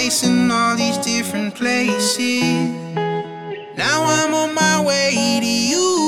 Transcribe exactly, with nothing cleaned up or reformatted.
twice in all these different places. Now I'm on my way to you.